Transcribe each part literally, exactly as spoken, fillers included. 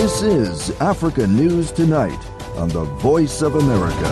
This is Africa News Tonight on the Voice of America.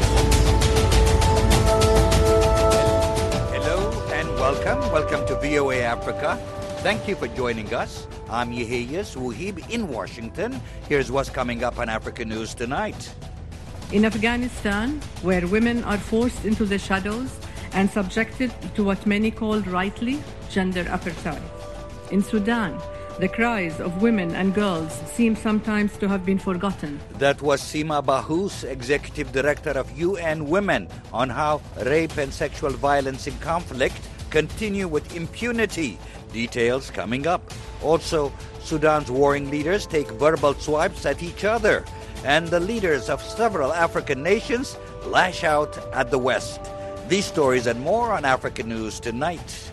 Hello and welcome. Welcome to V O A Africa. Thank you for joining us. I'm Yeheyes Wuhib in Washington. Here's what's coming up on Africa News Tonight. In Afghanistan, where women are forced into the shadows and subjected to what many call rightly gender apartheid. In Sudan, the cries of women and girls seem sometimes to have been forgotten. That was Sima Bahous, Executive Director of U N Women, on how rape and sexual violence in conflict continue with impunity. Details coming up. Also, Sudan's warring leaders take verbal swipes at each other, and the leaders of several African nations lash out at the West. These stories and more on Africa News Tonight.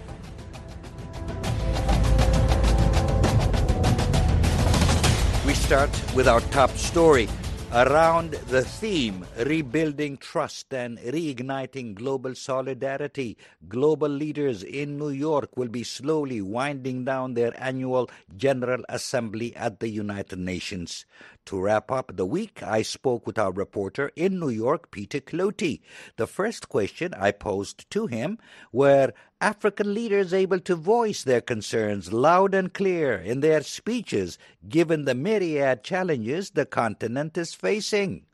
We start with our top story around the theme Rebuilding Trust and Reigniting Global Solidarity. Global leaders in New York will be slowly winding down their annual General Assembly at the United Nations. To wrap up the week, I spoke with our reporter in New York, Peter Clotey. The first question I posed to him: were African leaders able to voice their concerns loud and clear in their speeches, given the myriad challenges the continent is facing?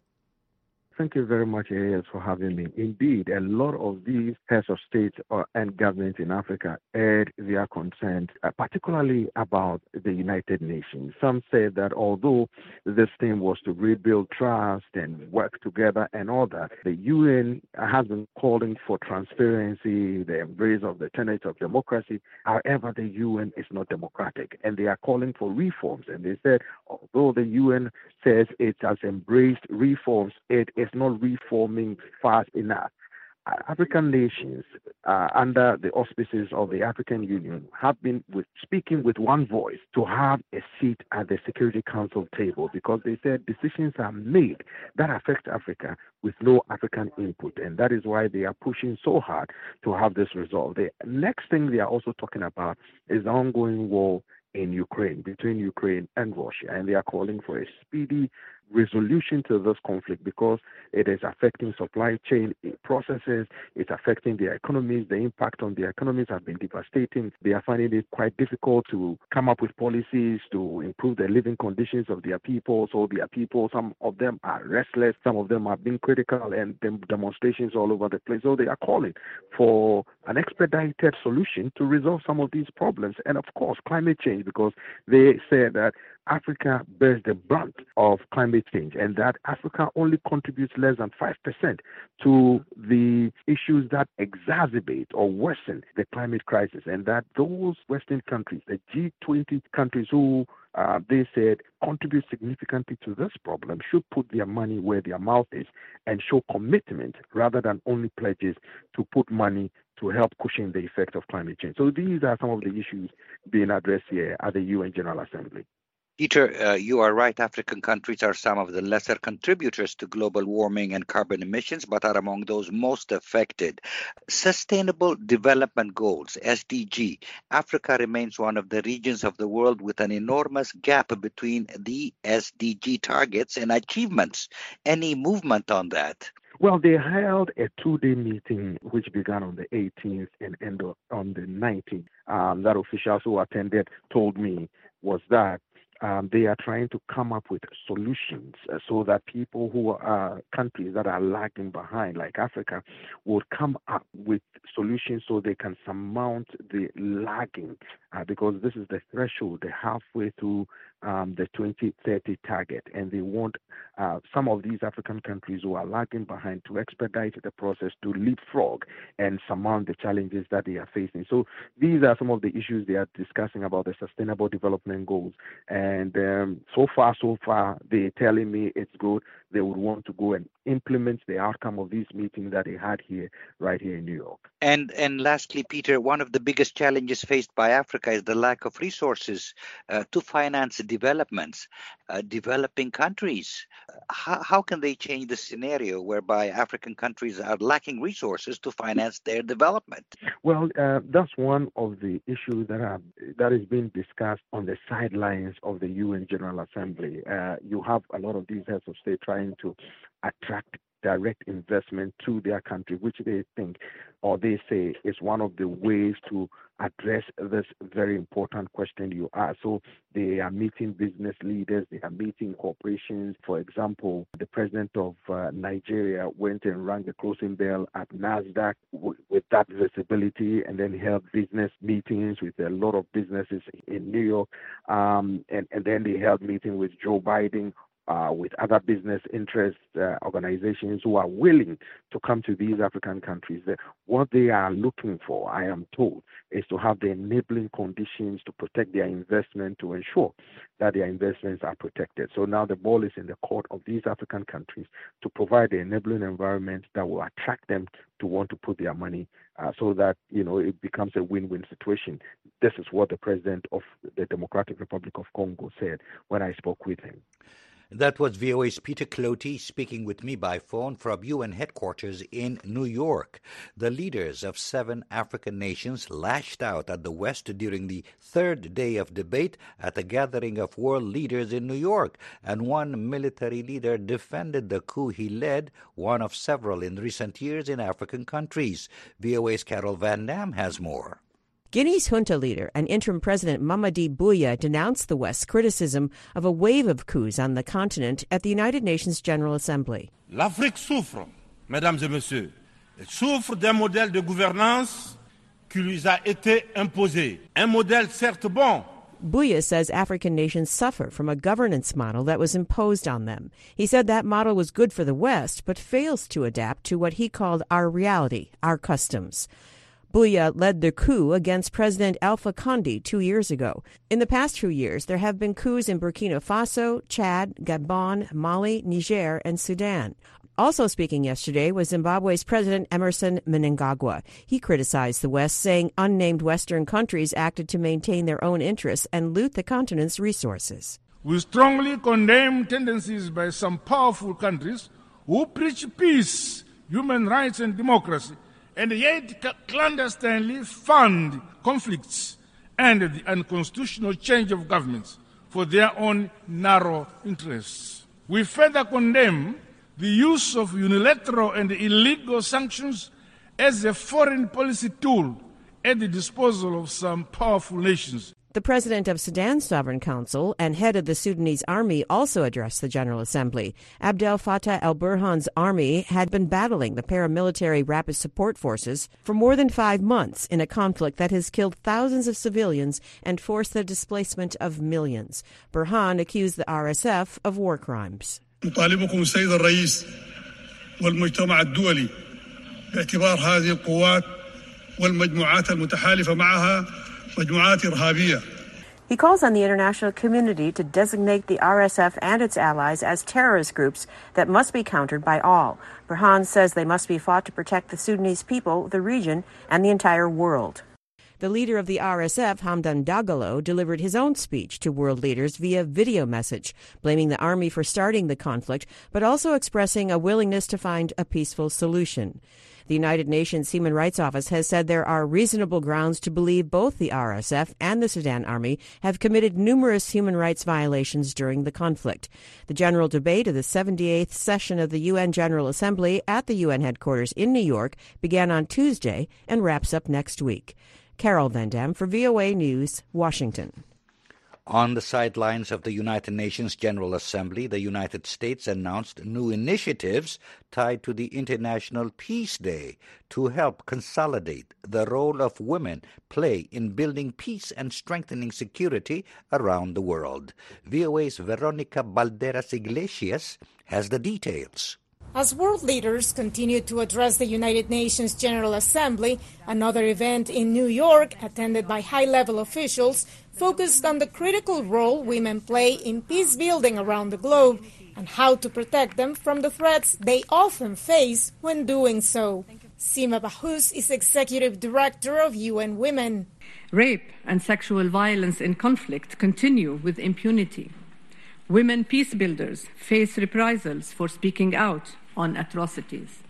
Thank you very much, Arias, for having me. Indeed, a lot of these heads of state uh, and government in Africa aired their concerns, uh, particularly about the United Nations. Some said that although this thing was to rebuild trust and work together and all that, the U N has been calling for transparency, the embrace of the tenets of democracy. However, the U N is not democratic, and they are calling for reforms. And they said, although the U N says it has embraced reforms, it is not reforming fast enough. Uh, African nations, uh, under the auspices of the African Union, have been with, speaking with one voice to have a seat at the Security Council table, because they said decisions are made that affect Africa with no African input, and that is why they are pushing so hard to have this resolved. The next thing they are also talking about is the ongoing war in Ukraine, between Ukraine and Russia, and they are calling for a speedy resolution to this conflict because it is affecting supply chain processes, it's affecting their economies. The impact on their economies has been devastating. They are finding it quite difficult to come up with policies to improve the living conditions of their people. So their people, some of them are restless, some of them are being critical, and dem- demonstrations all over the place. So they are calling for an expedited solution to resolve some of these problems. And of course, climate change, because they say that Africa bears the brunt of climate change, and that Africa only contributes less than five percent to the issues that exacerbate or worsen the climate crisis, and that those Western countries, the G twenty countries who uh, they said contribute significantly to this problem, should put their money where their mouth is and show commitment rather than only pledges to put money to help cushion the effect of climate change. So these are some of the issues being addressed here at the U N General Assembly. Peter, uh, you are right. African countries are some of the lesser contributors to global warming and carbon emissions, but are among those most affected. Sustainable Development Goals, S D G. Africa remains one of the regions of the world with an enormous gap between the S D G targets and achievements. Any movement on that? Well, they held a two-day meeting which began on the eighteenth and ended on the nineteenth. Um, that officials who attended told me was that Um, they are trying to come up with solutions uh, so that people who are countries that are lagging behind, like Africa, would come up with solutions so they can surmount the lagging, uh, because this is the threshold, the halfway through um, the twenty thirty target, and they want uh, some of these African countries who are lagging behind to expedite the process, to leapfrog and surmount the challenges that they are facing. So these are some of the issues they are discussing about the Sustainable Development Goals. And um, so far, so far, they're telling me it's good. they would want to go and implement the outcome of these meetings that they had here, right here in New York. And and lastly, Peter, one of the biggest challenges faced by Africa is the lack of resources uh, to finance developments. Uh, developing countries, how, how can they change the scenario whereby African countries are lacking resources to finance their development? Well, uh, that's one of the issues that are that is being discussed on the sidelines of the U N General Assembly. Uh, you have a lot of these heads of state trying to attract direct investment to their country, which they think or they say is one of the ways to address this very important question you asked. So they are meeting business leaders, they are meeting corporations. For example, the president of uh, Nigeria went and rang the closing bell at NASDAQ w- with that visibility, and then held business meetings with a lot of businesses in New York, um, and, and then they held meetings with Joe Biden, Uh, with other business interest uh, organizations who are willing to come to these African countries. That what they are looking for, I am told, is to have the enabling conditions to protect their investment, to ensure that their investments are protected. So now the ball is in the court of these African countries to provide the enabling environment that will attract them to want to put their money uh, so that, you know, it becomes a win-win situation. This is what the president of the Democratic Republic of Congo said when I spoke with him. That was V O A's Peter Clotey speaking with me by phone from U N headquarters in New York. The leaders of seven African nations lashed out at the West during the third day of debate at a gathering of world leaders in New York, and one military leader defended the coup he led, one of several in recent years in African countries. V O A's Carol Van Dam has more. Guinea's junta leader and interim president Mamadi Bouya denounced the West's criticism of a wave of coups on the continent at the United Nations General Assembly. L'Afrique souffre, mesdames et messieurs. Elle souffre d'un modèle de gouvernance qui lui a été imposé. Un modèle certes bon. Bouya says African nations suffer from a governance model that was imposed on them. He said that model was good for the West, but fails to adapt to what he called our reality, our customs. Bouya led the coup against President Alpha Conde two years ago. In the past few years, there have been coups in Burkina Faso, Chad, Gabon, Mali, Niger, and Sudan. Also speaking yesterday was Zimbabwe's President Emerson Mnangagwa. He criticized the West, saying unnamed Western countries acted to maintain their own interests and loot the continent's resources. We strongly condemn tendencies by some powerful countries who preach peace, human rights, and democracy, and yet clandestinely fund conflicts and the unconstitutional change of governments for their own narrow interests. We further condemn the use of unilateral and illegal sanctions as a foreign policy tool at the disposal of some powerful nations. The president of Sudan's Sovereign Council and head of the Sudanese army also addressed the General Assembly. Abdel Fattah el-Burhan's army had been battling the paramilitary Rapid Support Forces for more than five months in a conflict that has killed thousands of civilians and forced the displacement of millions. Burhan accused the R S F of war crimes. نطالبكم السيد الرئيس والمجتمع الدولي باعتبار هذه القوات والمجموعات المتحالفة معها مجموعات إرهابية. He calls on the international community to designate the R S F and its allies as terrorist groups that must be countered by all. Burhan says they must be fought to protect the Sudanese people, the region, and the entire world. The leader of the R S F, Hamdan Dagalo, delivered his own speech to world leaders via video message, blaming the army for starting the conflict, but also expressing a willingness to find a peaceful solution. The United Nations Human Rights Office has said there are reasonable grounds to believe both the R S F and the Sudan Army have committed numerous human rights violations during the conflict. The general debate of the seventy-eighth session of the U N General Assembly at the U N headquarters in New York began on Tuesday and wraps up next week. Carol Van Dam for V O A News, Washington. On the sidelines of the United Nations General Assembly, the United States announced new initiatives tied to the International Peace Day to help consolidate the role of women play in building peace and strengthening security around the world. V O A's Veronica Balderas Iglesias has the details. As world leaders continue to address the United Nations General Assembly, another event in New York, attended by high-level officials, focused on the critical role women play in peace building around the globe and how to protect them from the threats they often face when doing so. Sima Bahous is Executive Director of U N Women. Rape and sexual violence in conflict continue with impunity. Women peace builders face reprisals for speaking out on atrocities.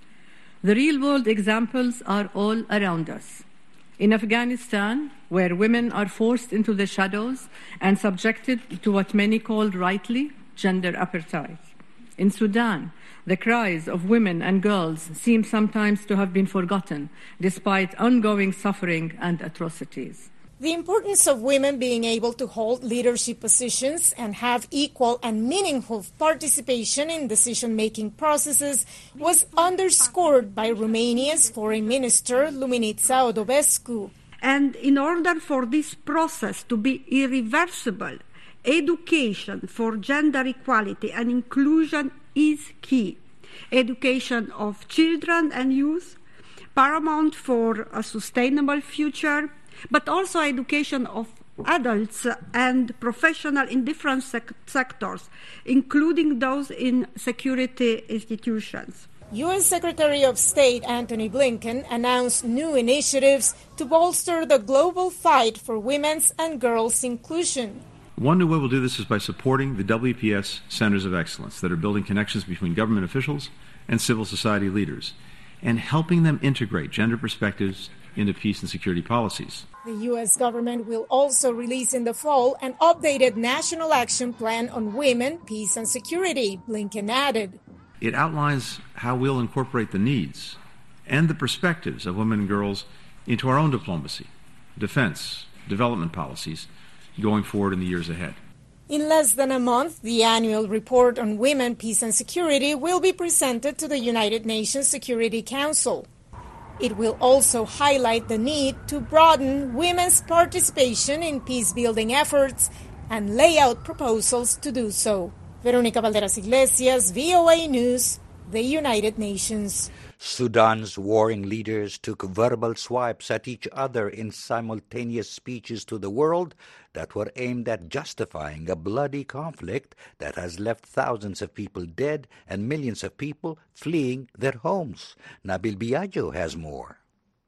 The real-world examples are all around us. In Afghanistan, where women are forced into the shadows and subjected to what many call rightly gender apartheid. In Sudan, the cries of women and girls seem sometimes to have been forgotten, despite ongoing suffering and atrocities. The importance of women being able to hold leadership positions and have equal and meaningful participation in decision-making processes was underscored by Romania's Foreign Minister Luminița Odobescu. And in order for this process to be irreversible, education for gender equality and inclusion is key. Education of children and youth, paramount for a sustainable future, but also education of adults and professionals in different sec- sectors, including those in security institutions. U S Secretary of State Antony Blinken announced new initiatives to bolster the global fight for women's and girls' inclusion. One new way we'll do this is by supporting the W P S Centers of Excellence that are building connections between government officials and civil society leaders and helping them integrate gender perspectives into peace and security policies. The U S government will also release in the fall an updated National Action Plan on Women, Peace and Security, Blinken added. It outlines how we'll incorporate the needs and the perspectives of women and girls into our own diplomacy, defense, development policies going forward in the years ahead. In less than a month, the annual report on women, peace and security will be presented to the United Nations Security Council. It will also highlight the need to broaden women's participation in peace-building efforts and lay out proposals to do so. Veronica Valderas Iglesias, V O A News, the United Nations. Sudan's warring leaders took verbal swipes at each other in simultaneous speeches to the world that were aimed at justifying a bloody conflict that has left thousands of people dead and millions of people fleeing their homes. Nabil Biagio has more.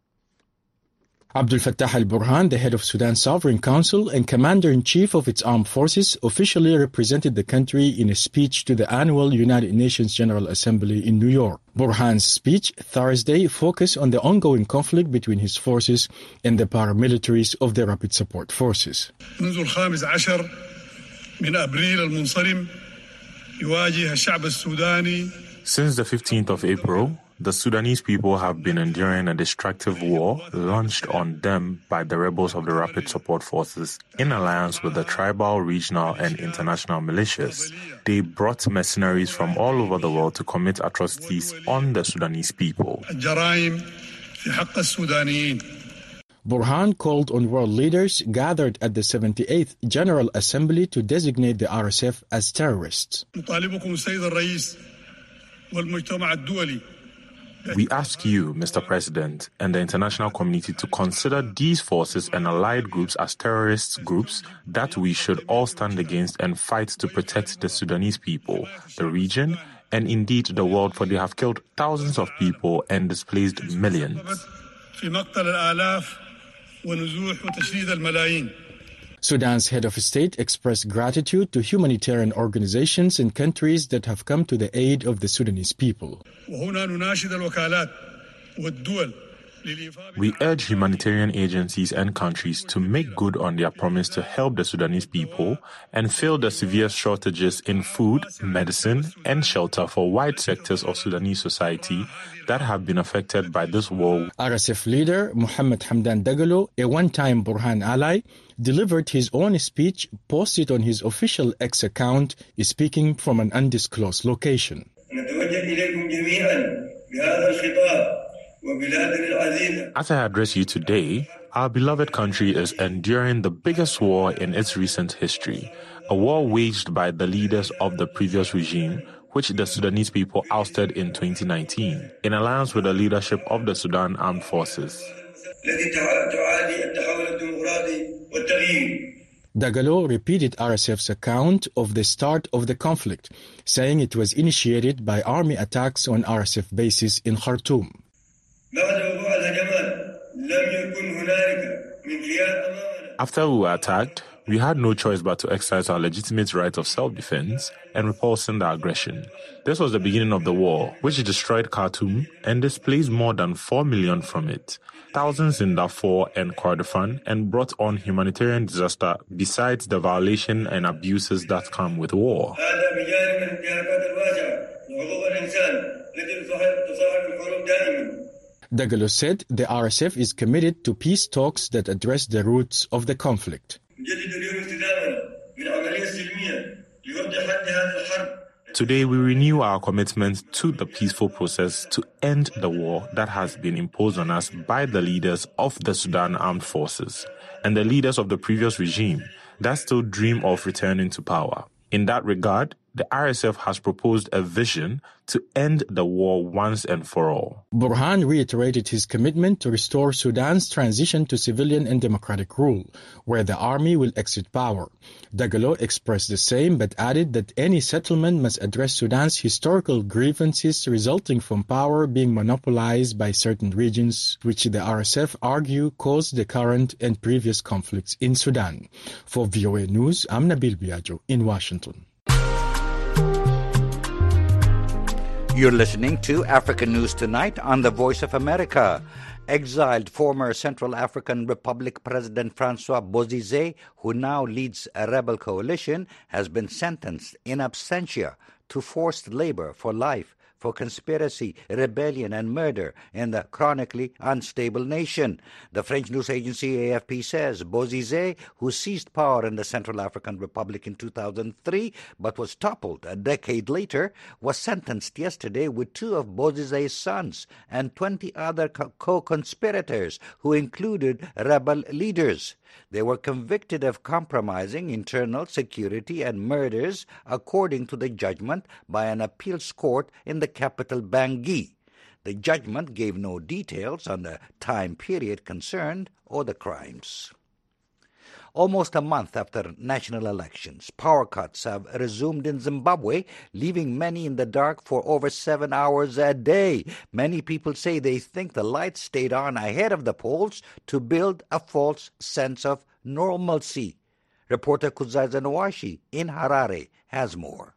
Abdel Fattah al-Burhan, the head of Sudan's Sovereign Council and commander-in-chief of its armed forces, officially represented the country in a speech to the annual United Nations General Assembly in New York. Burhan's speech Thursday focused on the ongoing conflict between his forces and the paramilitaries of the Rapid Support Forces. منذ الخامس عشر من أبريل المنصرم يواجه الشعب السوداني. Since the fifteenth of April, the Sudanese people have been enduring a destructive war launched on them by the rebels of the Rapid Support Forces in alliance with the tribal, regional, and international militias. They brought mercenaries from all over the world to commit atrocities on the Sudanese people. Burhan called on world leaders gathered at the seventy-eighth General Assembly to designate the R S F as terrorists. We ask you, Mister President, and the international community to consider these forces and allied groups as terrorist groups that we should all stand against and fight to protect the Sudanese people, the region, and indeed the world, for they have killed thousands of people and displaced millions. Sudan's head of state expressed gratitude to humanitarian organizations and countries that have come to the aid of the Sudanese people. We urge humanitarian agencies and countries to make good on their promise to help the Sudanese people and fill the severe shortages in food, medicine, and shelter for wide sectors of Sudanese society that have been affected by this war. R S F leader Mohammed Hamdan Dagalo, a one-time Burhan ally, delivered his own speech posted on his official X account, speaking from an undisclosed location. As I address you today, our beloved country is enduring the biggest war in its recent history, a war waged by the leaders of the previous regime, which the Sudanese people ousted in twenty nineteen, in alliance with the leadership of the Sudan Armed Forces. Dagalo repeated R S F's account of the start of the conflict, saying it was initiated by army attacks on R S F bases in Khartoum. After we were attacked, we had no choice but to exercise our legitimate right of self-defense and repulsing the aggression. This was the beginning of the war, which destroyed Khartoum and displaced more than four million from it, thousands in Darfur and Kordofan, and brought on humanitarian disaster besides the violation and abuses that come with war. Dagalo said the R S F is committed to peace talks that address the roots of the conflict. Today we renew our commitment to the peaceful process to end the war that has been imposed on us by the leaders of the Sudan Armed Forces and the leaders of the previous regime that still dream of returning to power. In that regard, the R S F has proposed a vision to end the war once and for all. Burhan reiterated his commitment to restore Sudan's transition to civilian and democratic rule, where the army will exit power. Dagalo expressed the same, but added that any settlement must address Sudan's historical grievances resulting from power being monopolized by certain regions, which the R S F argue caused the current and previous conflicts in Sudan. For V O A News, I'm Nabil Biagio in Washington. You're listening to African News Tonight on the Voice of America. Exiled former Central African Republic President Francois Bozizé, who now leads a rebel coalition, has been sentenced in absentia to forced labor for life for conspiracy, rebellion, and murder in the chronically unstable nation. The French news agency A F P says Bozizé, who seized power in the Central African Republic in two thousand three but was toppled a decade later, was sentenced yesterday with two of Bozizé's sons and twenty other co-conspirators who included rebel leaders. They were convicted of compromising internal security and murders, according to the judgment by an appeals court in the capital Bangui. The judgment gave no details on the time period concerned or the crimes. Almost a month after national elections, power cuts have resumed in Zimbabwe, leaving many in the dark for over seven hours a day. Many people say they think the lights stayed on ahead of the polls to build a false sense of normalcy. Reporter Kuzaza Nwashi in Harare has more.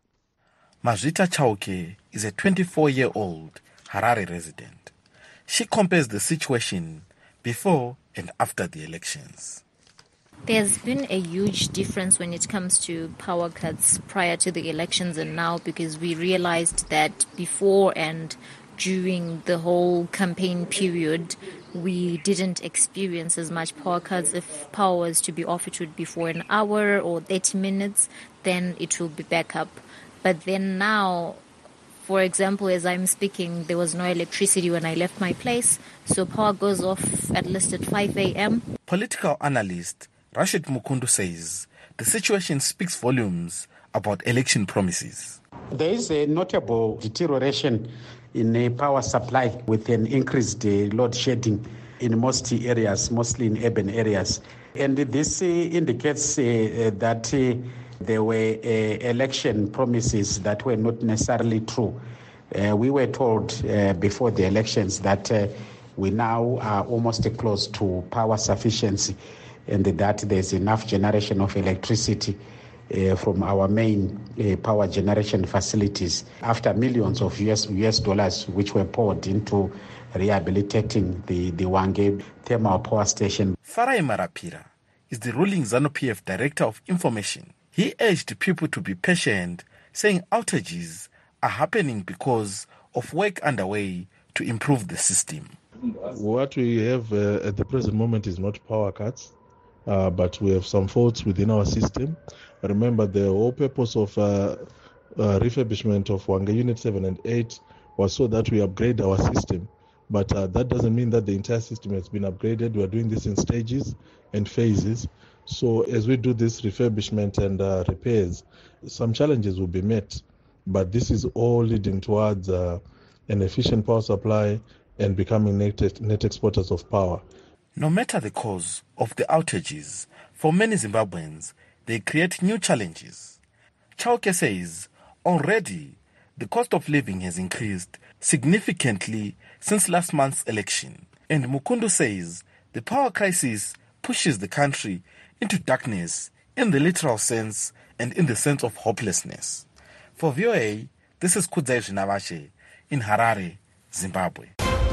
Mazita Chauke is a twenty-four-year-old Harare resident. She compares the situation before and after the elections. There's been a huge difference when it comes to power cuts prior to the elections and now, because we realized that before and during the whole campaign period, we didn't experience as much power cuts. If power was to be off, it would be for an hour or thirty minutes, then it will be back up. But then now, for example, as I'm speaking, there was no electricity when I left my place, so power goes off at least at five a.m. Political analyst Rashid Mukundu says the situation speaks volumes about election promises. There is a notable deterioration in the power supply with an increased uh, load shedding in most areas, mostly in urban areas. And this uh, indicates uh, that uh, there were uh, election promises that were not necessarily true. Uh, we were told uh, before the elections that uh, we now are almost close to power sufficiency, and that there's enough generation of electricity uh, from our main uh, power generation facilities after millions of U S, U S dollars which were poured into rehabilitating the, the Hwange thermal power station. Farai Marapira is the ruling ZANU-P F Director of Information. He urged people to be patient, saying outages are happening because of work underway to improve the system. What we have uh, at the present moment is not power cuts. Uh, but we have some faults within our system. Remember, the whole purpose of uh, uh, refurbishment of Hwange Unit seven and eight was so that we upgrade our system. But uh, that doesn't mean that the entire system has been upgraded. We are doing this in stages and phases. So as we do this refurbishment and uh, repairs, some challenges will be met. But this is all leading towards uh, an efficient power supply and becoming net, net exporters of power. No matter the cause of the outages, for many Zimbabweans, they create new challenges. Chauke says already the cost of living has increased significantly since last month's election. And Mukundu says the power crisis pushes the country into darkness in the literal sense and in the sense of hopelessness. For V O A, this is Kudzai Zvinavashe in Harare, Zimbabwe.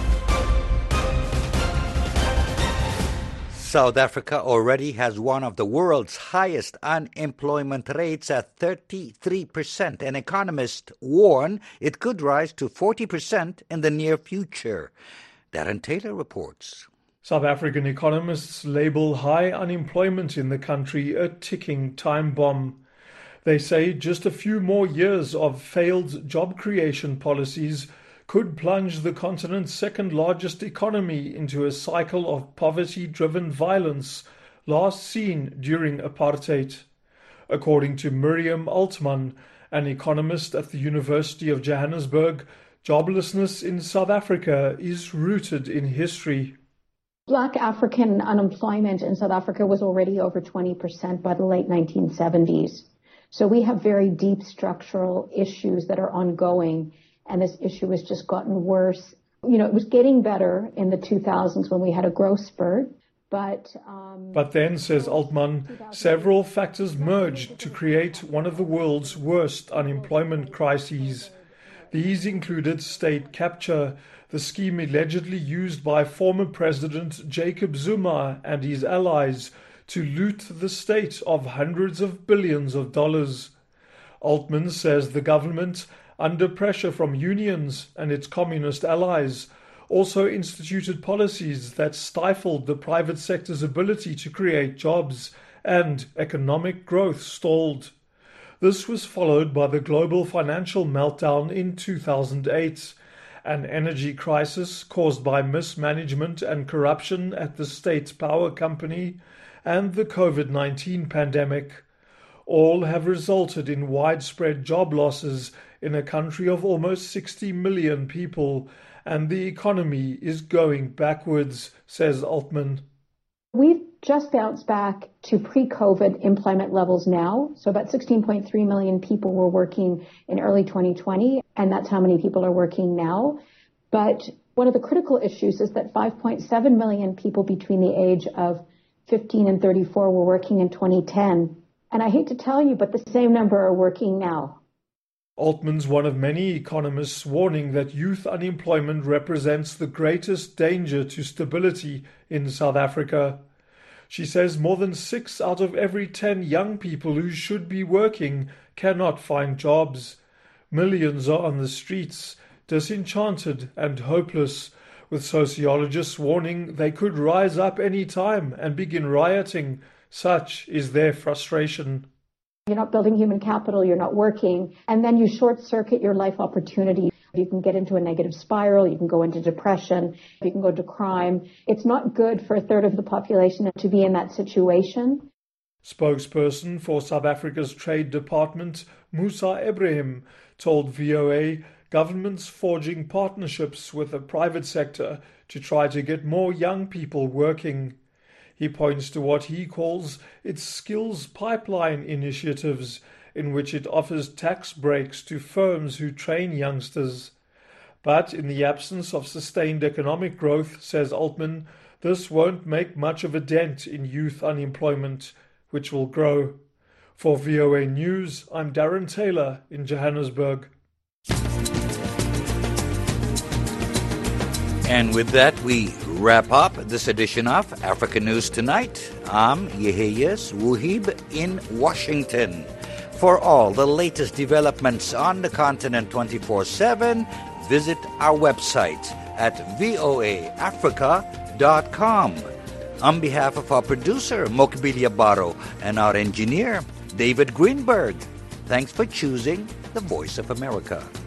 South Africa already has one of the world's highest unemployment rates at thirty-three percent, and economists warn it could rise to forty percent in the near future. Darren Taylor reports. South African economists label high unemployment in the country a ticking time bomb. They say just a few more years of failed job creation policies could plunge the continent's second largest economy into a cycle of poverty-driven violence last seen during apartheid. According to Miriam Altman, an economist at the University of Johannesburg, joblessness in South Africa is rooted in history. Black African unemployment in South Africa was already over twenty percent by the late nineteen seventies. So we have very deep structural issues that are ongoing, and this issue has just gotten worse. You know, it was getting better in the two thousands when we had a growth spurt, but... Um, but then, says Altman, several factors merged to create one of the world's worst unemployment crises. These included state capture, the scheme allegedly used by former President Jacob Zuma and his allies to loot the state of hundreds of billions of dollars. Altman says the government, under pressure from unions and its communist allies, also instituted policies that stifled the private sector's ability to create jobs, and economic growth stalled. This was followed by the global financial meltdown in two thousand eight, an energy crisis caused by mismanagement and corruption at the state power company, and the COVID nineteen pandemic. All have resulted in widespread job losses in a country of almost sixty million people, and the economy is going backwards, says Altman. We've just bounced back to pre-COVID employment levels now. So about sixteen point three million people were working in early twenty twenty, and that's how many people are working now. But one of the critical issues is that five point seven million people between the age of fifteen and thirty-four were working in twenty ten. And I hate to tell you, but the same number are working now. Altman's one of many economists warning that youth unemployment represents the greatest danger to stability in South Africa. She says more than six out of every ten young people who should be working cannot find jobs. Millions are on the streets, disenchanted and hopeless, with sociologists warning they could rise up any time and begin rioting. Such is their frustration. You're not building human capital, you're not working, and then you short-circuit your life opportunity. You can get into a negative spiral, you can go into depression, you can go to crime. It's not good for a third of the population to be in that situation. Spokesperson for South Africa's Trade Department, Musa Ibrahim, told V O A governments forging partnerships with the private sector to try to get more young people working. He points to what he calls its skills pipeline initiatives, in which it offers tax breaks to firms who train youngsters. But in the absence of sustained economic growth, says Altman, this won't make much of a dent in youth unemployment, which will grow. For V O A News, I'm Darren Taylor in Johannesburg. And with that, we wrap up this edition of Africa News Tonight. I'm Yeheyes Wuhib in Washington. For all the latest developments on the continent twenty-four seven, visit our website at voa africa dot com. On behalf of our producer, Mokbilia Baro, and our engineer, David Greenberg, thanks for choosing the Voice of America.